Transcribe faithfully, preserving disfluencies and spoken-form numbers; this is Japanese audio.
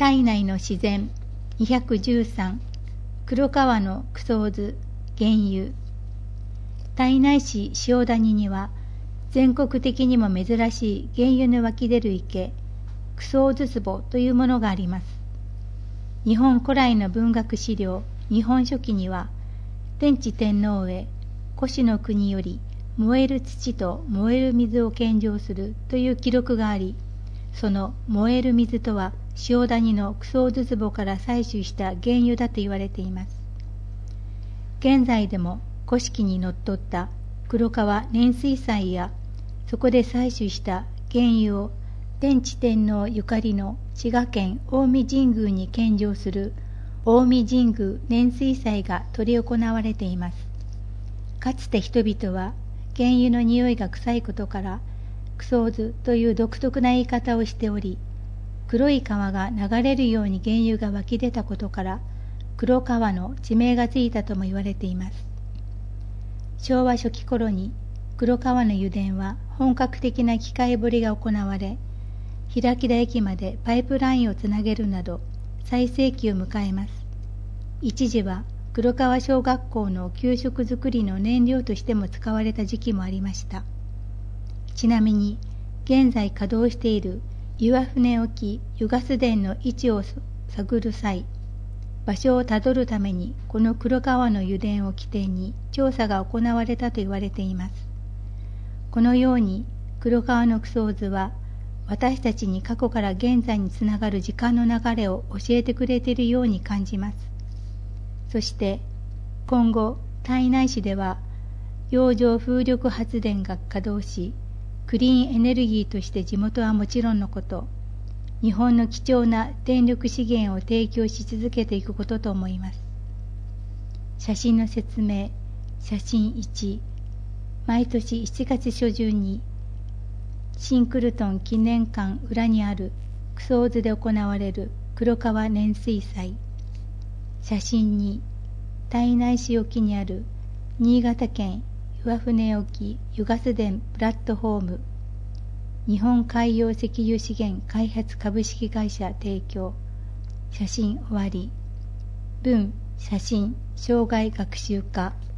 体内の自然にひゃくじゅうさん、黒川のクソーズ原油。胎内市塩谷には全国的にも珍しい原油の湧き出る池、クソーズ壺というものがあります。日本古来の文学資料日本書紀には、天智天皇へ古種の国より燃える土と燃える水を献上するという記録があり、その燃える水とは塩谷のクソーズ壺から採取した原油だと言われています。現在でも古式にのっとった黒川年水祭や、そこで採取した原油を天智天皇ゆかりの滋賀県近江神宮に献上する近江神宮年水祭が執り行われています。かつて人々は原油の匂いが臭いことからクソーズという独特な言い方をしており、黒い川が流れるように原油が湧き出たことから黒川の地名がついたとも言われています。昭和初期頃に黒川の油田は本格的な機械掘りが行われ、平木田駅までパイプラインをつなげるなど最盛期を迎えます。一時は黒川小学校の給食作りの燃料としても使われた時期もありました。ちなみに現在稼働している岩船沖油ガス田の位置を探る際、場所をたどるためにこの黒川の油田を起点に調査が行われたと言われています。このように黒川のクソーズは私たちに過去から現在につながる時間の流れを教えてくれているように感じます。そして今後胎内市では洋上風力発電が稼働し、クリーンエネルギーとして地元はもちろんのこと、日本の貴重な電力資源を提供し続けていくことと思います。写真の説明。写真いち、毎年しちがつ初旬にシンクルトン記念館裏にあるクソーズで行われる黒川年水祭。写真に、胎内市沖にある新潟県岩船沖油ガス田プラットフォーム、日本海洋石油資源開発株式会社提供。写真終わり。文、写真、生涯学習家。